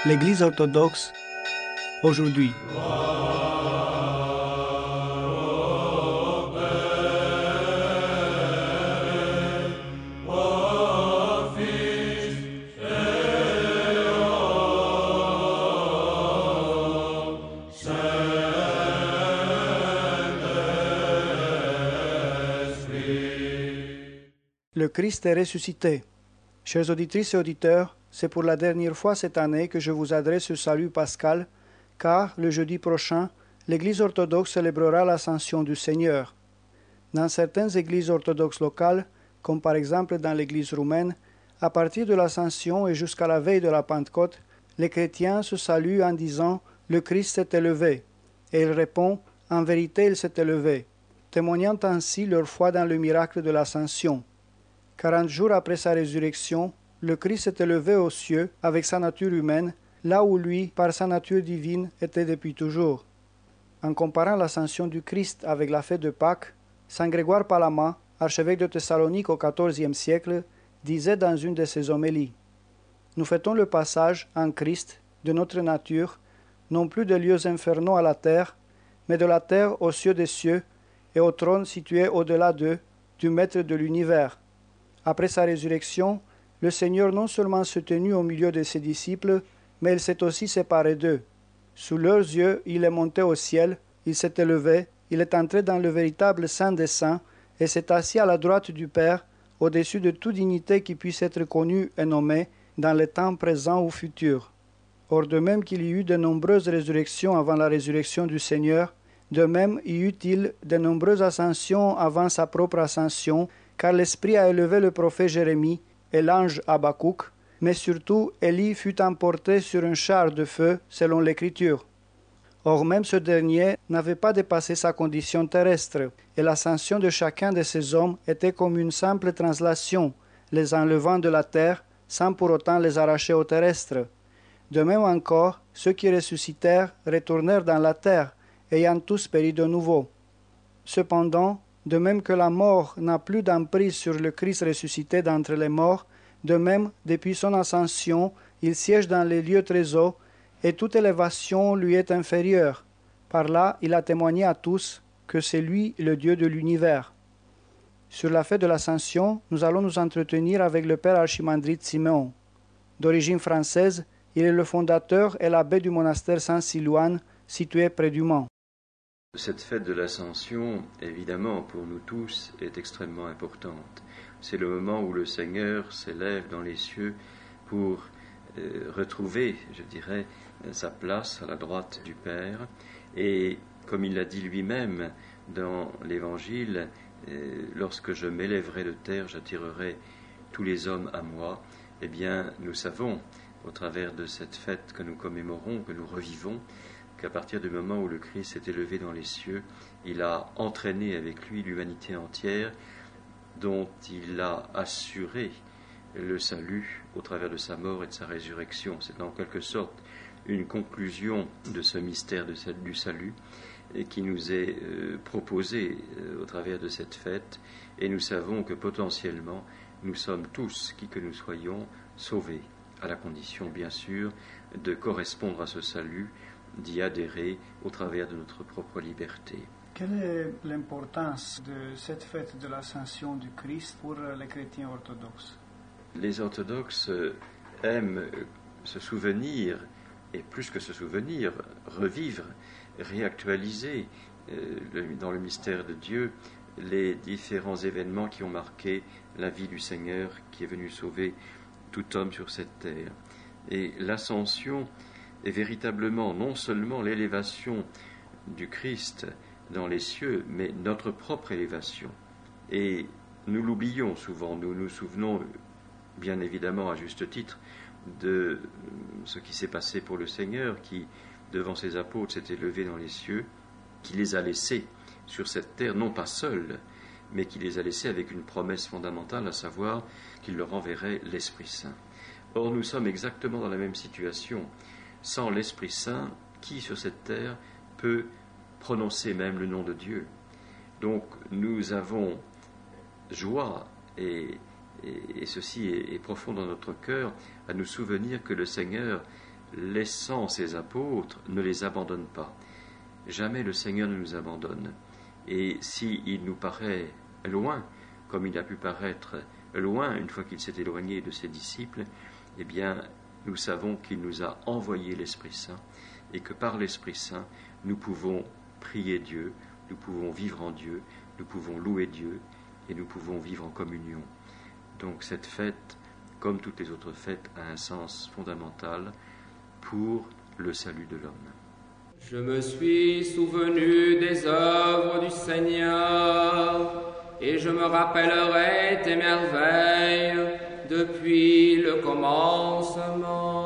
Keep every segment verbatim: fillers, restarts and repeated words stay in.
l'Église orthodoxe aujourd'hui. Le Christ est ressuscité. Chers auditrices et auditeurs, c'est pour la dernière fois cette année que je vous adresse ce salut pascal, car le jeudi prochain, l'Église orthodoxe célébrera l'ascension du Seigneur. Dans certaines églises orthodoxes locales, comme par exemple dans l'Église roumaine, à partir de l'ascension et jusqu'à la veille de la Pentecôte, les chrétiens se saluent en disant « Le Christ s'est élevé » et il répond « En vérité, il s'est élevé », témoignant ainsi leur foi dans le miracle de l'ascension. Quarante jours après sa résurrection, le Christ s'est élevé aux cieux avec sa nature humaine, là où lui, par sa nature divine, était depuis toujours. En comparant l'ascension du Christ avec la fête de Pâques, saint Grégoire Palama, archevêque de Thessalonique au quatorzième siècle, disait dans une de ses homélies « Nous fêtons le passage, en Christ, de notre nature, non plus des lieux infernaux à la terre, mais de la terre aux cieux des cieux et au trône situé au-delà d'eux, du Maître de l'univers. » Après sa résurrection, le Seigneur non seulement se tenut au milieu de ses disciples, mais il s'est aussi séparé d'eux. Sous leurs yeux, il est monté au ciel, il s'est élevé, il est entré dans le véritable Saint des Saints et s'est assis à la droite du Père, au-dessus de toute dignité qui puisse être connue et nommée dans les temps présents ou futurs. Or, de même qu'il y eut de nombreuses résurrections avant la résurrection du Seigneur, de même y eut-il de nombreuses ascensions avant sa propre ascension, car l'Esprit a élevé le prophète Jérémie et l'ange Habakkuk, mais surtout Élie fut emporté sur un char de feu selon l'Écriture. Or même ce dernier n'avait pas dépassé sa condition terrestre, et l'ascension de chacun de ces hommes était comme une simple translation, les enlevant de la terre sans pour autant les arracher au terrestre. De même encore, ceux qui ressuscitèrent retournèrent dans la terre, ayant tous péri de nouveau. Cependant, de même que la mort n'a plus d'emprise sur le Christ ressuscité d'entre les morts, de même, depuis son ascension, il siège dans les lieux très hauts, et toute élévation lui est inférieure. Par là, il a témoigné à tous que c'est lui le Dieu de l'univers. Sur la fête de l'Ascension, nous allons nous entretenir avec le père archimandrite Siméon. D'origine française, il est le fondateur et l'abbé du monastère Saint-Silouan, situé près du Mans. Cette fête de l'Ascension, évidemment, pour nous tous, est extrêmement importante. C'est le moment où le Seigneur s'élève dans les cieux pour euh, retrouver, je dirais, sa place à la droite du Père. Et comme il l'a dit lui-même dans l'Évangile, euh, lorsque je m'élèverai de terre, j'attirerai tous les hommes à moi. Eh bien, nous savons, au travers de cette fête que nous commémorons, que nous revivons, qu'à partir du moment où le Christ s'est élevé dans les cieux, il a entraîné avec lui l'humanité entière, dont il a assuré le salut au travers de sa mort et de sa résurrection. C'est en quelque sorte une conclusion de ce mystère de, du salut et qui nous est euh, proposé euh, au travers de cette fête, et nous savons que potentiellement nous sommes tous, qui que nous soyons, sauvés, à la condition bien sûr de correspondre à ce salut, d'y adhérer au travers de notre propre liberté. Quelle est l'importance de cette fête de l'ascension du Christ pour les chrétiens orthodoxes? Les orthodoxes aiment se souvenir, et plus que se souvenir, revivre, réactualiser euh, le, dans le mystère de Dieu les différents événements qui ont marqué la vie du Seigneur qui est venu sauver tout homme sur cette terre. Et l'ascension est véritablement non seulement l'élévation du Christ dans les cieux, mais notre propre élévation. Et nous l'oublions souvent, nous nous souvenons bien évidemment à juste titre de ce qui s'est passé pour le Seigneur qui, devant ses apôtres, s'est élevé dans les cieux, qui les a laissés sur cette terre, non pas seuls, mais qui les a laissés avec une promesse fondamentale, à savoir qu'il leur enverrait l'Esprit Saint. Or, nous sommes exactement dans la même situation. Sans l'Esprit Saint, qui sur cette terre peut prononcer même le nom de Dieu? Donc nous avons joie, et, et, et ceci est, est profond dans notre cœur, à nous souvenir que le Seigneur laissant ses apôtres, ne les abandonne pas. Jamais le Seigneur ne nous abandonne. Et s'il nous paraît loin, comme il a pu paraître loin une fois qu'il s'est éloigné de ses disciples, eh bien, nous savons qu'il nous a envoyé l'Esprit Saint et que par l'Esprit Saint, nous pouvons prier Dieu, nous pouvons vivre en Dieu, nous pouvons louer Dieu et nous pouvons vivre en communion. Donc cette fête, comme toutes les autres fêtes, a un sens fondamental pour le salut de l'homme. Je me suis souvenu des œuvres du Seigneur, et je me rappellerai tes merveilles depuis le commencement.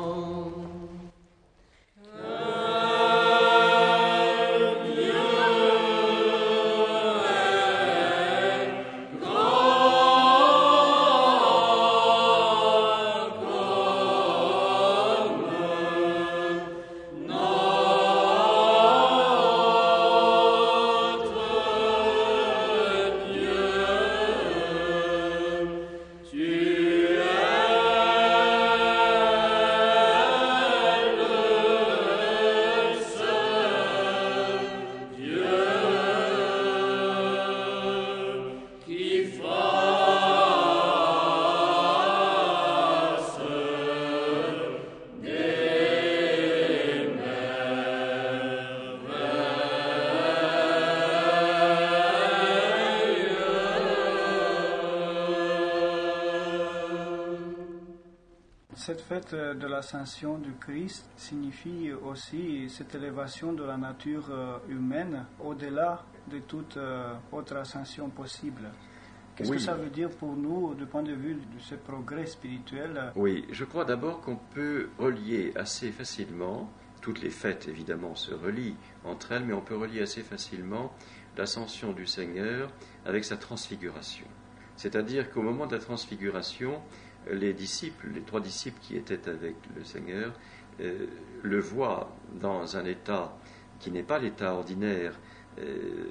Cette fête de l'ascension du Christ signifie aussi cette élévation de la nature humaine au-delà de toute autre ascension possible. Qu'est-ce oui. que ça veut dire pour nous du point de vue de ce progrès spirituel? Oui, je crois d'abord qu'on peut relier assez facilement, toutes les fêtes évidemment se relient entre elles, mais on peut relier assez facilement l'ascension du Seigneur avec sa transfiguration. C'est-à-dire qu'au moment de la transfiguration, les disciples, les trois disciples qui étaient avec le Seigneur, euh, le voient dans un état qui n'est pas l'état ordinaire euh,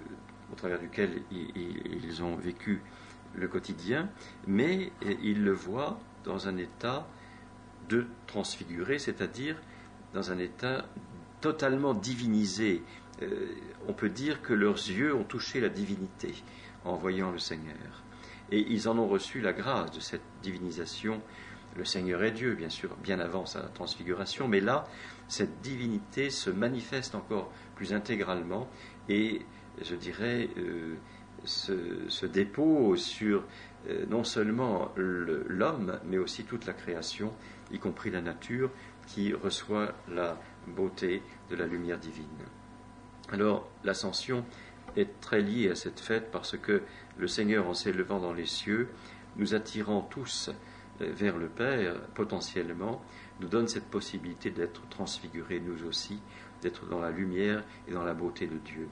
au travers duquel ils, ils ont vécu le quotidien, mais euh, ils le voient dans un état de transfiguré, c'est-à-dire dans un état totalement divinisé. Euh, on peut dire que leurs yeux ont touché la divinité en voyant le Seigneur. Et ils en ont reçu la grâce de cette divinisation. Le Seigneur est Dieu, bien sûr, bien avant sa transfiguration, mais là, cette divinité se manifeste encore plus intégralement et, je dirais, euh, se, se dépose sur euh, non seulement le, l'homme, mais aussi toute la création, y compris la nature, qui reçoit la beauté de la lumière divine. Alors, l'ascension est très liée à cette fête parce que le Seigneur, en s'élevant dans les cieux, nous attirant tous vers le Père, potentiellement, nous donne cette possibilité d'être transfigurés, nous aussi, d'être dans la lumière et dans la beauté de Dieu.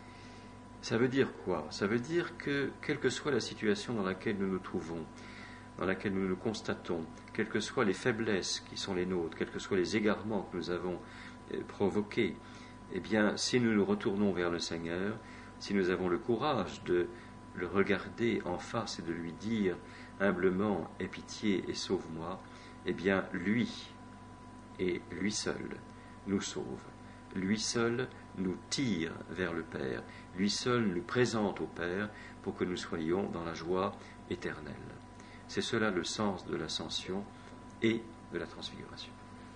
Ça veut dire quoi? Ça veut dire que, quelle que soit la situation dans laquelle nous nous trouvons, dans laquelle nous nous constatons, quelles que soient les faiblesses qui sont les nôtres, quels que soient les égarements que nous avons provoqués, eh bien, si nous nous retournons vers le Seigneur, si nous avons le courage de le regarder en face et de lui dire humblement « Aie pitié et sauve-moi », eh bien, lui, et lui seul, nous sauve. Lui seul nous tire vers le Père. Lui seul nous présente au Père pour que nous soyons dans la joie éternelle. C'est cela le sens de l'ascension et de la transfiguration.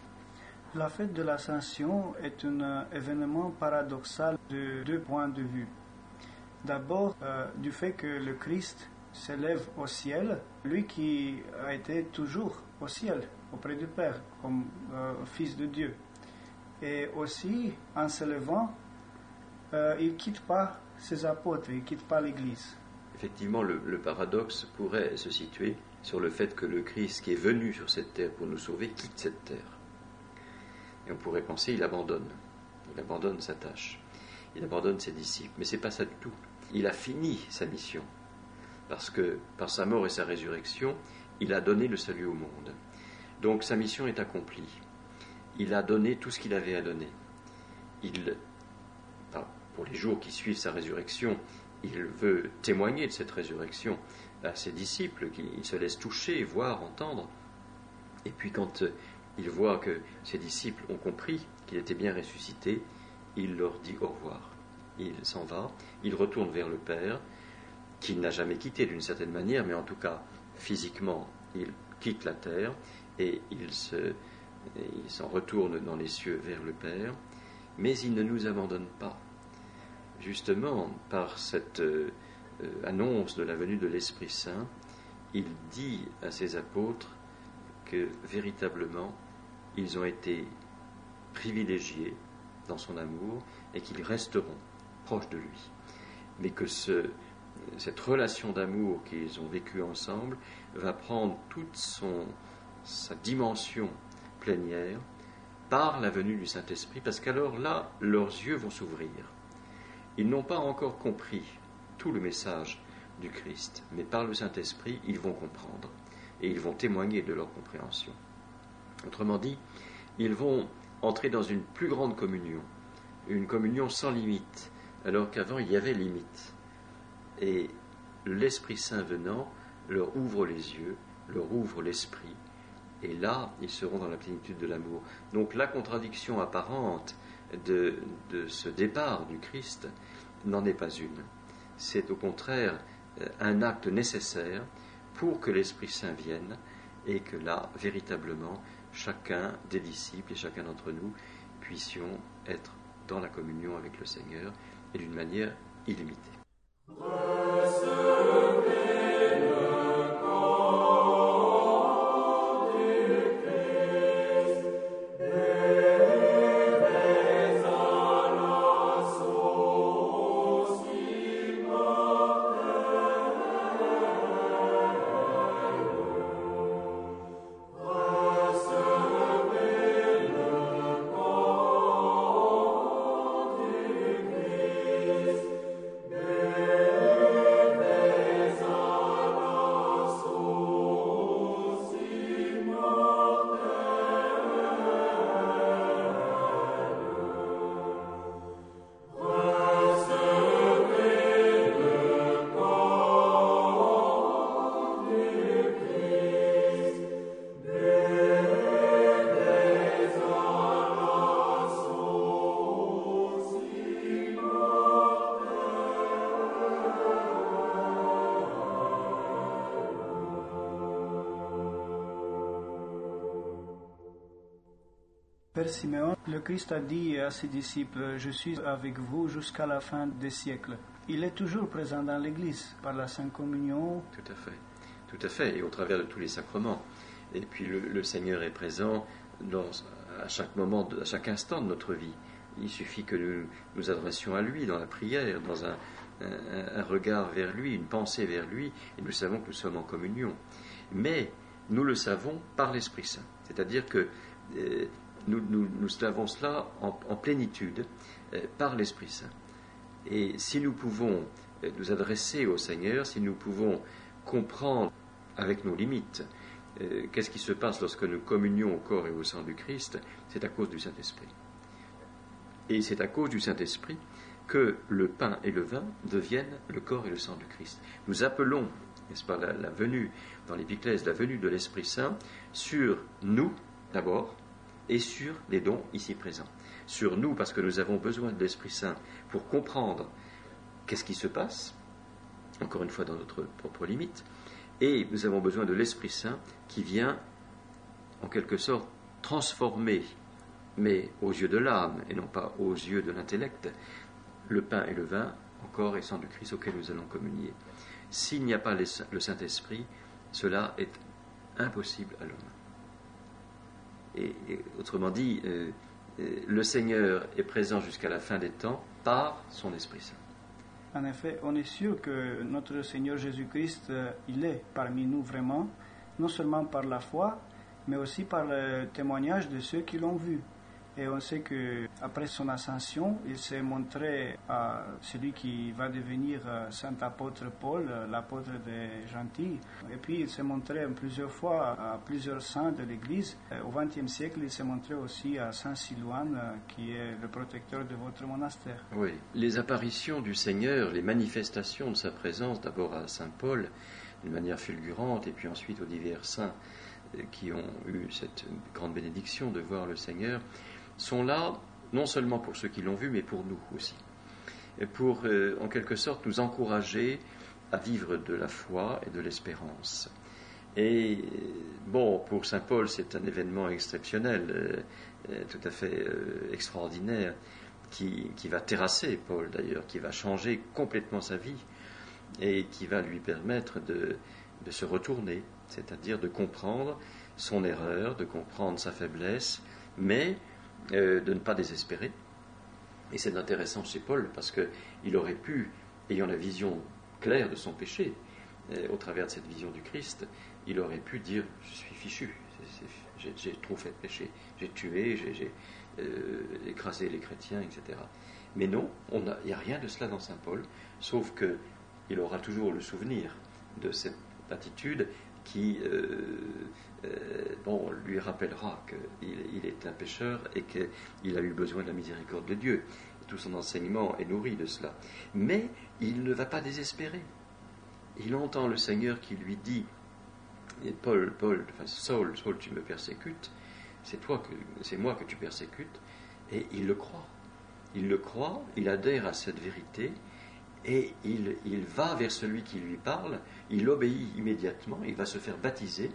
La fête de l'ascension est un événement paradoxal de deux points de vue. D'abord, euh, du fait que le Christ s'élève au ciel, lui qui a été toujours au ciel, auprès du Père, comme euh, Fils de Dieu. Et aussi, en s'élevant, euh, il ne quitte pas ses apôtres, il ne quitte pas l'Église. Effectivement, le, le paradoxe pourrait se situer sur le fait que le Christ qui est venu sur cette terre pour nous sauver quitte cette terre. Et on pourrait penser qu'il abandonne, il abandonne sa tâche, il abandonne ses disciples, mais ce n'est pas ça du tout. Il a fini sa mission, parce que par sa mort et sa résurrection, il a donné le salut au monde. Donc sa mission est accomplie. Il a donné tout ce qu'il avait à donner. Il, pour les jours qui suivent sa résurrection, il veut témoigner de cette résurrection à ses disciples, qui se laissent toucher, voir, entendre. Et puis quand il voit que ses disciples ont compris qu'il était bien ressuscité, il leur dit au revoir. Il s'en va, il retourne vers le Père, qu'il n'a jamais quitté d'une certaine manière, mais en tout cas, physiquement, il quitte la terre et il, se, il s'en retourne dans les cieux vers le Père, mais il ne nous abandonne pas. Justement, par cette euh, annonce de la venue de l'Esprit Saint, il dit à ses apôtres que véritablement, ils ont été privilégiés dans son amour et qu'ils resteront proches de lui. Mais que ce, cette relation d'amour qu'ils ont vécue ensemble va prendre toute son, sa dimension plénière par la venue du Saint-Esprit, parce qu'alors là, leurs yeux vont s'ouvrir. Ils n'ont pas encore compris tout le message du Christ, mais par le Saint-Esprit, ils vont comprendre et ils vont témoigner de leur compréhension. Autrement dit, ils vont entrer dans une plus grande communion, une communion sans limite, alors qu'avant il y avait limite. Et l'Esprit Saint venant leur ouvre les yeux, leur ouvre l'esprit, et là, ils seront dans la plénitude de l'amour. Donc la contradiction apparente de, de ce départ du Christ n'en est pas une. C'est au contraire un acte nécessaire pour que l'Esprit Saint vienne et que là, véritablement, chacun des disciples et chacun d'entre nous puissions être dans la communion avec le Seigneur et d'une manière illimitée. Père Siméon, le Christ a dit à ses disciples, « Je suis avec vous jusqu'à la fin des siècles ». Il est toujours présent dans l'Église, par la Sainte Communion. Tout à fait, tout à fait, et au travers de tous les sacrements. Et puis le, le Seigneur est présent dans, à chaque moment, à chaque instant de notre vie. Il suffit que nous nous adressions à lui dans la prière, dans un, un, un regard vers lui, une pensée vers lui, et nous savons que nous sommes en communion. Mais nous le savons par l'Esprit Saint, c'est-à-dire que euh, Nous, nous, nous savons cela en, en plénitude euh, par l'Esprit Saint. Et si nous pouvons euh, nous adresser au Seigneur, si nous pouvons comprendre avec nos limites euh, qu'est-ce qui se passe lorsque nous communions au corps et au sang du Christ, c'est à cause du Saint-Esprit. Et c'est à cause du Saint-Esprit que le pain et le vin deviennent le corps et le sang du Christ. Nous appelons, n'est-ce pas, la, la venue, dans l'Épiclèse, la venue de l'Esprit Saint sur nous d'abord, et sur les dons ici présents. Sur nous, parce que nous avons besoin de l'Esprit Saint pour comprendre qu'est-ce qui se passe, encore une fois dans notre propre limite, et nous avons besoin de l'Esprit Saint qui vient, en quelque sorte, transformer, mais aux yeux de l'âme, et non pas aux yeux de l'intellect, le pain et le vin, en corps et sang du Christ auquel nous allons communier. S'il n'y a pas le Saint-Esprit, cela est impossible à l'homme. Et, et autrement dit, euh, euh, le Seigneur est présent jusqu'à la fin des temps par son Esprit Saint. En effet, on est sûr que notre Seigneur Jésus-Christ, euh, il est parmi nous vraiment, non seulement par la foi, mais aussi par le témoignage de ceux qui l'ont vu. Et on sait qu'après son ascension, il s'est montré à celui qui va devenir saint apôtre Paul, l'apôtre des gentils. Et puis il s'est montré plusieurs fois à plusieurs saints de l'Église. Au vingtième siècle, il s'est montré aussi à saint Silouane, qui est le protecteur de votre monastère. Oui, les apparitions du Seigneur, les manifestations de sa présence, d'abord à saint Paul, d'une manière fulgurante, et puis ensuite aux divers saints qui ont eu cette grande bénédiction de voir le Seigneur, sont là non seulement pour ceux qui l'ont vu, mais pour nous aussi. Et pour, euh, en quelque sorte, nous encourager à vivre de la foi et de l'espérance. Et bon, pour saint Paul, c'est un événement exceptionnel, euh, tout à fait euh, extraordinaire, qui, qui va terrasser Paul d'ailleurs, qui va changer complètement sa vie et qui va lui permettre de, de se retourner, c'est-à-dire de comprendre son erreur, de comprendre sa faiblesse, mais euh, de ne pas désespérer. Et c'est intéressant chez Paul parce qu'il aurait pu, ayant la vision claire de son péché, euh, au travers de cette vision du Christ, il aurait pu dire « je suis fichu, c'est, c'est, j'ai, j'ai trop fait de péché, j'ai tué, j'ai, j'ai euh, écrasé les chrétiens, et cetera » Mais non, il n'y a rien de cela dans saint Paul, sauf qu'il aura toujours le souvenir de cette attitude qui euh, euh, bon, lui rappellera qu'il il est un pécheur et qu'il a eu besoin de la miséricorde de Dieu. Et tout son enseignement est nourri de cela. Mais il ne va pas désespérer. Il entend le Seigneur qui lui dit « Paul, Paul, enfin Saul, Saul, tu me persécutes, c'est toi que, c'est moi que tu persécutes. » Et il le croit. Il le croit, il adhère à cette vérité, et il, il va vers celui qui lui parle, il obéit immédiatement, il va se faire baptiser,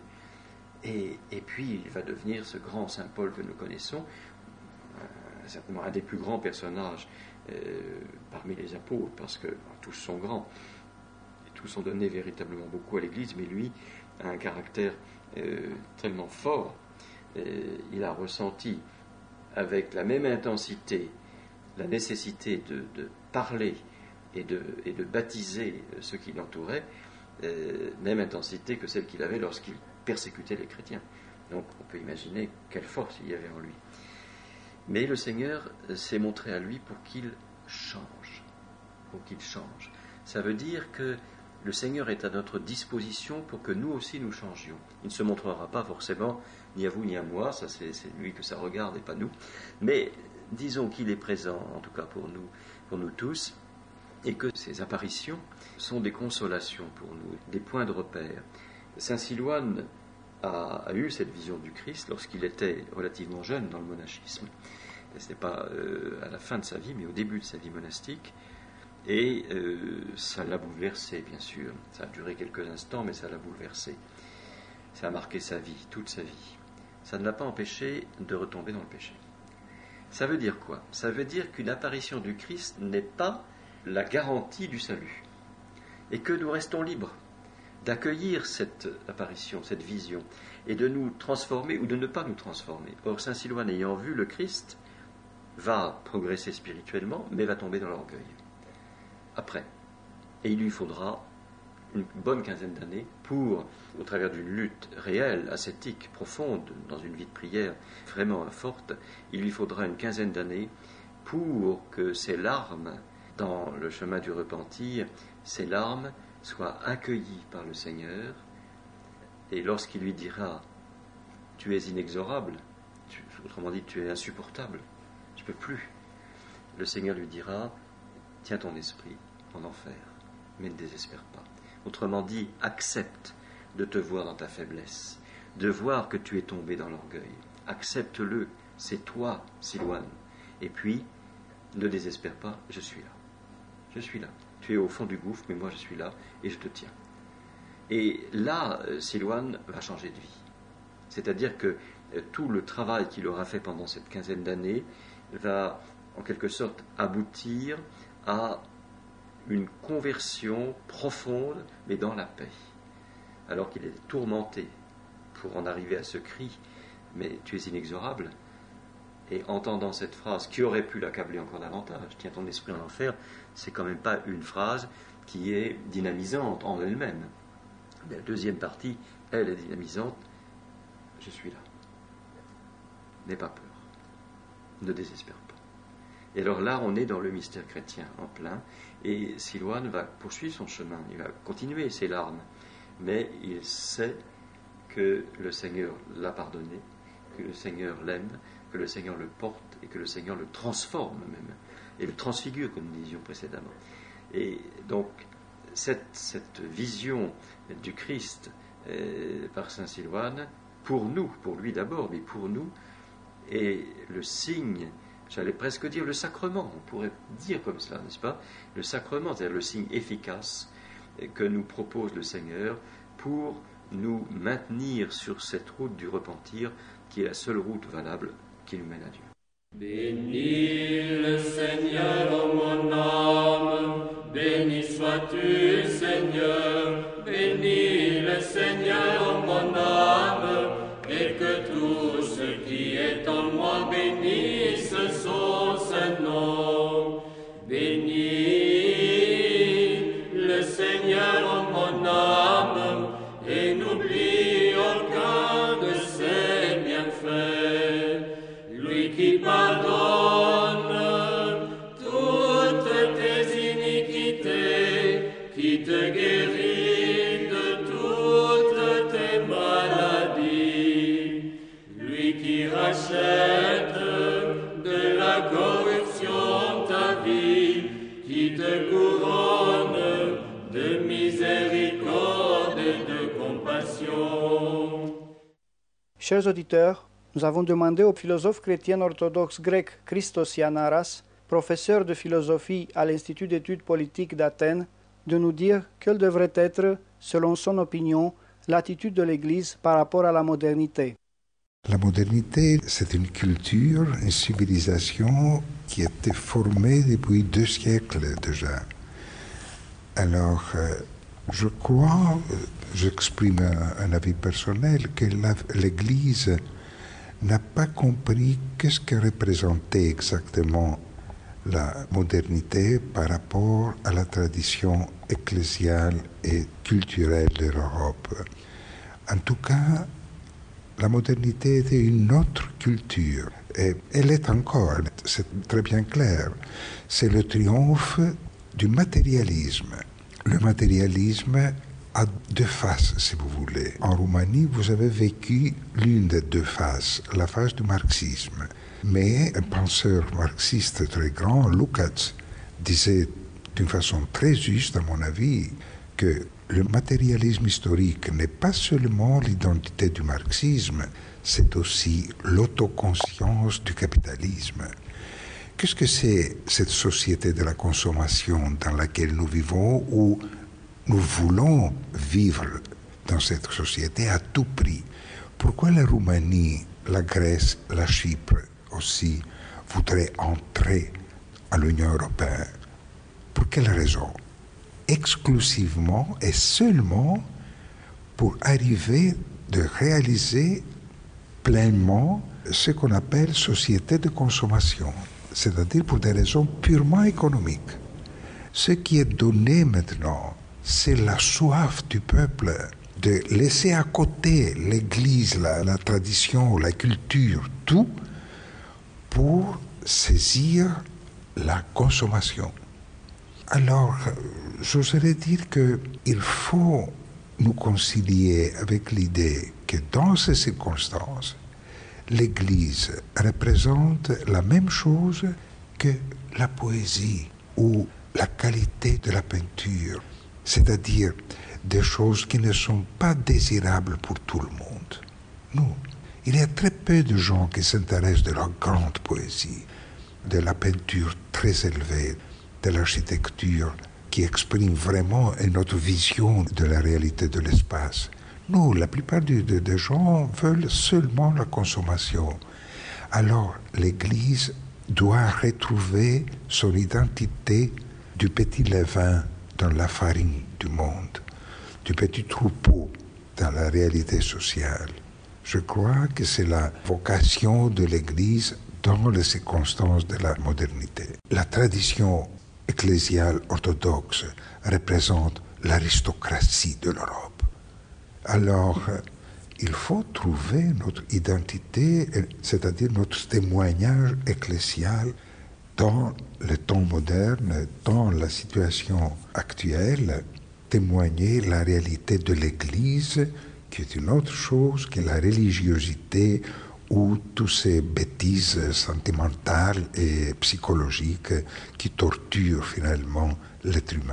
et, et puis il va devenir ce grand saint Paul que nous connaissons, euh, certainement un des plus grands personnages euh, parmi les apôtres, parce que ben, tous sont grands, et tous ont donné véritablement beaucoup à l'Église, mais lui a un caractère euh, tellement fort, euh, il a ressenti avec la même intensité la nécessité de, de parler et de, et de baptiser ceux qui l'entouraient, euh, même intensité que celle qu'il avait lorsqu'il persécutait les chrétiens. Donc on peut imaginer quelle force il y avait en lui. Mais le Seigneur s'est montré à lui pour qu'il change. Pour qu'il change. Ça veut dire que le Seigneur est à notre disposition pour que nous aussi nous changions. Il ne se montrera pas forcément ni à vous ni à moi, ça c'est, c'est lui que ça regarde et pas nous. Mais disons qu'il est présent, en tout cas pour nous, pour nous tous, et que ces apparitions sont des consolations pour nous, des points de repère. Saint Silouane a, a eu cette vision du Christ lorsqu'il était relativement jeune dans le monachisme. Ce n'est pas euh, à la fin de sa vie, mais au début de sa vie monastique. Et euh, ça l'a bouleversé, bien sûr. Ça a duré quelques instants, mais ça l'a bouleversé. Ça a marqué sa vie, toute sa vie. Ça ne l'a pas empêché de retomber dans le péché. Ça veut dire quoi ? Ça veut dire qu'une apparition du Christ n'est pas la garantie du salut. Et que nous restons libres d'accueillir cette apparition, cette vision, et de nous transformer ou de ne pas nous transformer. Or, saint Silouane, ayant vu le Christ, va progresser spirituellement, mais va tomber dans l'orgueil. Après. Et il lui faudra une bonne quinzaine d'années pour, au travers d'une lutte réelle, ascétique, profonde, dans une vie de prière vraiment forte, il lui faudra une quinzaine d'années pour que ces larmes, dans le chemin du repentir, ces larmes soient accueillies par le Seigneur, et lorsqu'il lui dira « tu es inexorable », tu, autrement dit « tu es insupportable, tu ne peux plus », le Seigneur lui dira « tiens ton esprit en enfer, mais ne désespère pas ». Autrement dit, accepte de te voir dans ta faiblesse, de voir que tu es tombé dans l'orgueil. Accepte-le, c'est toi, Silouane. Et puis, ne désespère pas, je suis là. Je suis là. Tu es au fond du gouffre, mais moi je suis là et je te tiens. Et là, Silouane va changer de vie. C'est-à-dire que tout le travail qu'il aura fait pendant cette quinzaine d'années va, en quelque sorte, aboutir à une conversion profonde, mais dans la paix. Alors qu'il est tourmenté pour en arriver à ce cri, mais tu es inexorable, et entendant cette phrase qui aurait pu l'accabler encore davantage, tiens ton esprit en enfer, c'est quand même pas une phrase qui est dynamisante en elle-même. La deuxième partie, elle est dynamisante, je suis là. N'aie pas peur, ne désespère pas. Et alors là, on est dans le mystère chrétien en plein, et Silouane va poursuivre son chemin, il va continuer ses larmes, mais il sait que le Seigneur l'a pardonné, que le Seigneur l'aime, que le Seigneur le porte, et que le Seigneur le transforme même, et le transfigure, comme nous disions précédemment. Et donc, cette, cette vision du Christ euh, par saint Silouane pour nous, pour lui d'abord, mais pour nous, est le signe, j'allais presque dire le sacrement, on pourrait dire comme cela, n'est-ce pas? Le sacrement, c'est-à-dire le signe efficace que nous propose le Seigneur pour nous maintenir sur cette route du repentir qui est la seule route valable qui nous mène à Dieu. Bénis le Seigneur, ô mon âme, béni sois-tu, Seigneur, bénis le Seigneur, ô mon âme, et que tout ce qui est en moi bénisse son saint nom. Bénis le Seigneur, ô mon âme, et n'oublie aucun de ses bienfaits. Lui qui pardonne toutes tes iniquités, qui te guérit de toutes tes maladies. Lui qui rachète de la corruption ta vie, qui te couronne de miséricorde et de compassion. Chers auditeurs, nous avons demandé au philosophe chrétien orthodoxe grec Christos Yanaras, professeur de philosophie à l'Institut d'études politiques d'Athènes, de nous dire quelle devrait être, selon son opinion, l'attitude de l'Église par rapport à la modernité. La modernité, c'est une culture, une civilisation qui a été formée depuis deux siècles déjà. Alors, euh, je crois, euh, j'exprime un, un avis personnel, que la, l'Église n'a pas compris qu'est-ce que représentait exactement la modernité par rapport à la tradition ecclésiale et culturelle de l'Europe. En tout cas, la modernité était une autre culture, et elle est encore, c'est très bien clair. C'est le triomphe du matérialisme. Le matérialisme a deux faces, si vous voulez. En Roumanie, vous avez vécu l'une des deux faces, la face du marxisme. Mais un penseur marxiste très grand, Lukács, disait d'une façon très juste, à mon avis, que le matérialisme historique n'est pas seulement l'identité du marxisme, c'est aussi l'autoconscience du capitalisme. Qu'est-ce que c'est cette société de la consommation dans laquelle nous vivons, où nous voulons vivre dans cette société à tout prix? Pourquoi la Roumanie, la Grèce, la Chypre aussi voudraient entrer à l'Union européenne? Pour quelle raison? Exclusivement et seulement pour arriver de réaliser pleinement ce qu'on appelle société de consommation, c'est-à-dire pour des raisons purement économiques. Ce qui est donné maintenant, c'est la soif du peuple de laisser à côté l'Église, la, la tradition, la culture, tout, pour saisir la consommation. Alors, j'oserais dire qu'il faut nous concilier avec l'idée que dans ces circonstances, l'Église représente la même chose que la poésie ou la qualité de la peinture, c'est-à-dire des choses qui ne sont pas désirables pour tout le monde. Non, il y a très peu de gens qui s'intéressent de la grande poésie, de la peinture très élevée, de l'architecture qui exprime vraiment une autre vision de la réalité de l'espace. Non, la plupart des de, de gens veulent seulement la consommation. Alors, l'Église doit retrouver son identité du petit levain dans la farine du monde, du petit troupeau dans la réalité sociale. Je crois que c'est la vocation de l'Église dans les circonstances de la modernité. La tradition ecclésiale orthodoxe représente l'aristocratie de l'Europe. Alors, il faut trouver notre identité, c'est-à-dire notre témoignage ecclésial dans le temps moderne, dans la situation actuelle, témoigner la réalité de l'Église, qui est une autre chose que la religiosité ou toutes ces bêtises sentimentales et psychologiques qui torturent finalement l'être humain.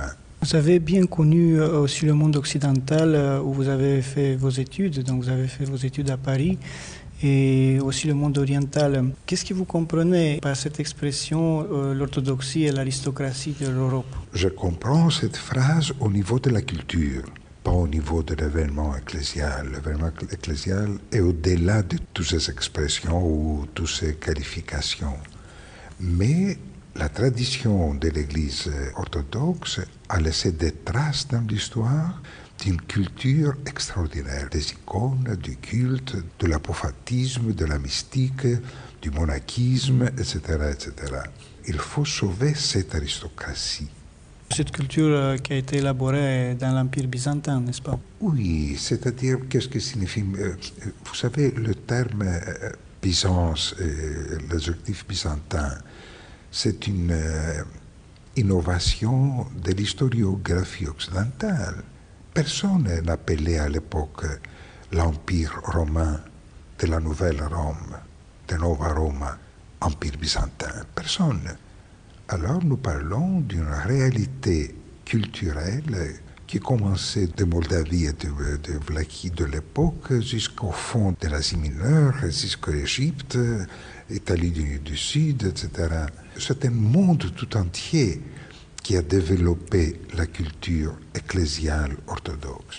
Vous avez bien connu aussi le monde occidental où vous avez fait vos études, donc vous avez fait vos études à Paris, et aussi le monde oriental. Qu'est-ce que vous comprenez par cette expression euh, l'orthodoxie et l'aristocratie de l'Europe? Je comprends cette phrase au niveau de la culture, pas au niveau de l'événement ecclésial. L'événement ecclésial est au-delà de toutes ces expressions ou toutes ces qualifications. Mais la tradition de l'Église orthodoxe a laissé des traces dans l'histoire d'une culture extraordinaire, des icônes, du culte, de l'apophatisme, de la mystique, du monachisme, et cetera, et cetera. Il faut sauver cette aristocratie. Cette culture euh, qui a été élaborée dans l'Empire byzantin, n'est-ce pas? Oui, c'est-à-dire, qu'est-ce que signifie... Euh, vous savez, le terme euh, Byzance, euh, l'adjectif byzantin, c'est une euh, innovation de l'historiographie occidentale. Personne n'appelait à l'époque l'Empire romain de la Nouvelle Rome, de Nova Roma, Empire byzantin. Personne. Alors nous parlons d'une réalité culturelle qui commençait de Moldavie et de, de Vlachie de l'époque jusqu'au fond de l'Asie mineure, jusqu'à l'Égypte, Italie du, du Sud, et cetera. C'est un monde tout entier qui a développé la culture ecclésiale orthodoxe.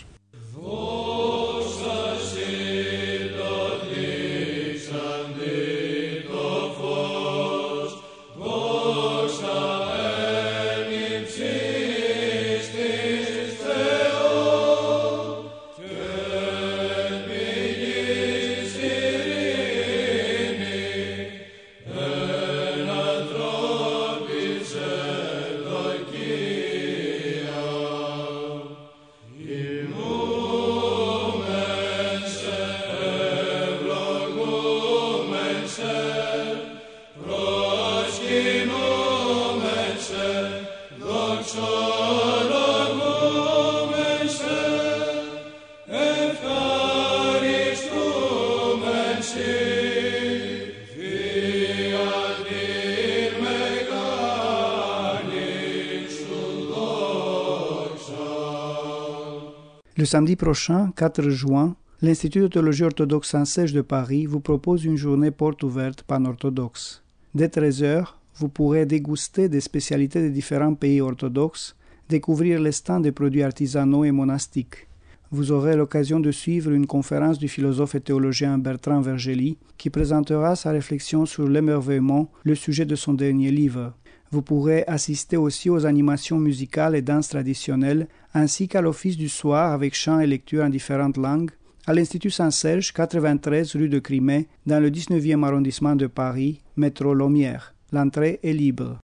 Le samedi prochain, quatre juin, l'Institut de théologie orthodoxe Saint-Serge de Paris vous propose une journée porte ouverte pan-orthodoxe. Dès treize heures, vous pourrez déguster des spécialités des différents pays orthodoxes, découvrir les stands des produits artisanaux et monastiques. Vous aurez l'occasion de suivre une conférence du philosophe et théologien Bertrand Vergely qui présentera sa réflexion sur l'émerveillement, le sujet de son dernier livre. Vous pourrez assister aussi aux animations musicales et danses traditionnelles, ainsi qu'à l'office du soir avec chants et lectures en différentes langues, à l'Institut Saint-Serge, quatre-vingt-treize rue de Crimée, dans le dix-neuvième arrondissement de Paris, métro Lomière. L'entrée est libre.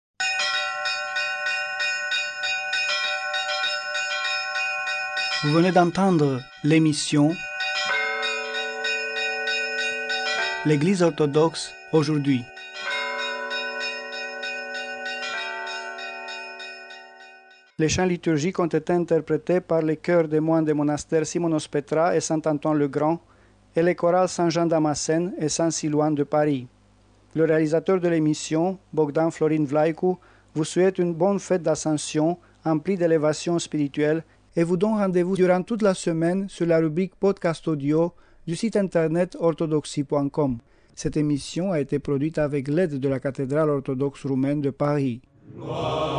Vous venez d'entendre l'émission L'Église orthodoxe aujourd'hui. Les chants liturgiques ont été interprétés par les chœurs des moines des monastères Simonos Petra et Saint-Antoine-le-Grand et les chorales Saint-Jean d'Amassène et Saint-Silouan de Paris. Le réalisateur de l'émission, Bogdan Florin Vlaicu, vous souhaite une bonne fête d'Ascension emplie d'élévation spirituelle et vous donne rendez-vous durant toute la semaine sur la rubrique podcast audio du site internet orthodoxie point com. Cette émission a été produite avec l'aide de la cathédrale orthodoxe roumaine de Paris. Wow.